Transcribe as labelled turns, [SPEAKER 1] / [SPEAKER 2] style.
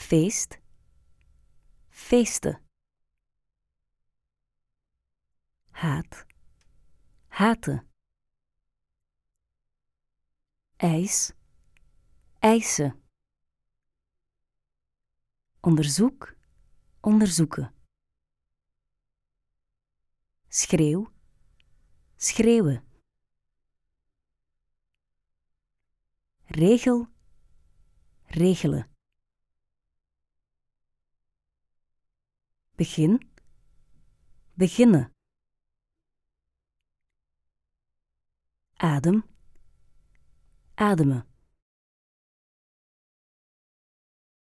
[SPEAKER 1] feest, feesten. Haat, haten. Eis, eisen. Onderzoek, onderzoeken. Schreeuw, schreeuwen. Regel, regelen. Begin, beginnen. Adem, ademen.